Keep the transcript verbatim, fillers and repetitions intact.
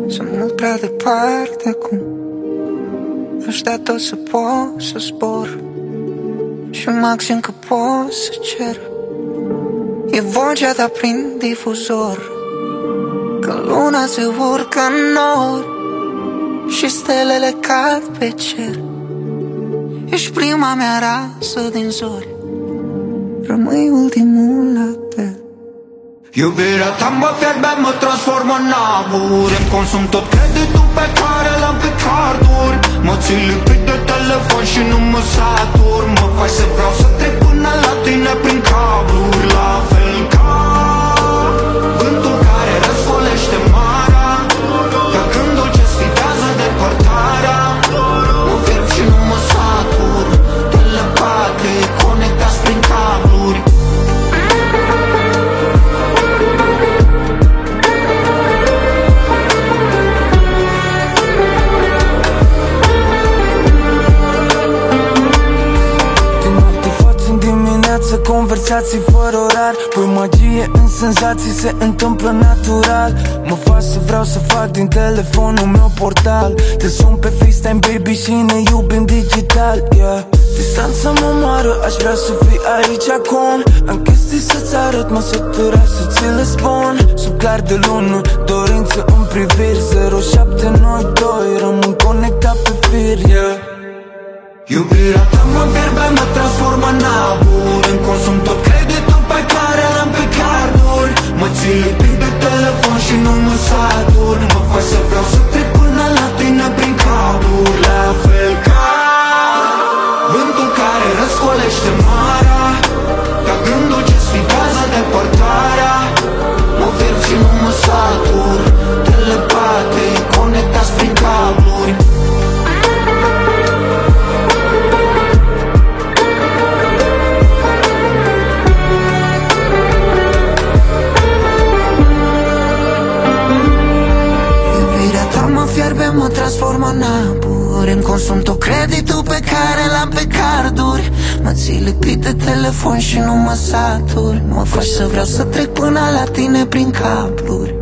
Sunt mult prea departe acum. Aș da tot să pot să zbor și maxim că pot să cer. E vocea ta prin difuzor, că luna se urcă în nor și stelele cad pe cer. Ești prima mea rasă din zori, rămâi ultimul apel. Iubirea ta mă fierbe, mă transformă în abur. Îmi consum tot creditul pe care l-am pe carduri. Mă ții lipit de telefon și nu mă satur. Mă faci să vreau să trec până la tine prin cabluri. La fel ca vântul care răsfolește marea, ca gândul ce sfidează depărtarea. Mă fierb și nu mă satur, telepatic, conectați prin cabluri. Conversații fără orar, pui magie în senzații, se întâmplă natural. Mă fac să vreau să fac din telefonul meu portal. Te sun pe FaceTime, baby, și ne iubim digital, yeah. Distanța mă moară, aș vrea să fii aici acum. Am chestii să-ți arăt, mă sătura să ți le spun. Sub clar de lună, dorință în priviri. Zero șapte noi doi, rămân conectat pe fir, yeah. Iubirea ta mă fierbe, mă transformă în abur. Îmi consum tot creditul pe care l-am pe carduri. Mă ții lipit de telefon și nu mă satur. Mă faci să vreau să trec până la tine prin cabluri. La fel ca vântul care răscolește marea, ca gândul ce sfidează depărtarea. Mă fierb și nu mă satur, telepatic, conectați prin cabluri. Mă transformă în abur. Îmi consum tot creditul pe care l-am pe carduri. Mă ții lipit de telefon și nu mă satur. Mă faci să vreau să trec până la tine prin cabluri.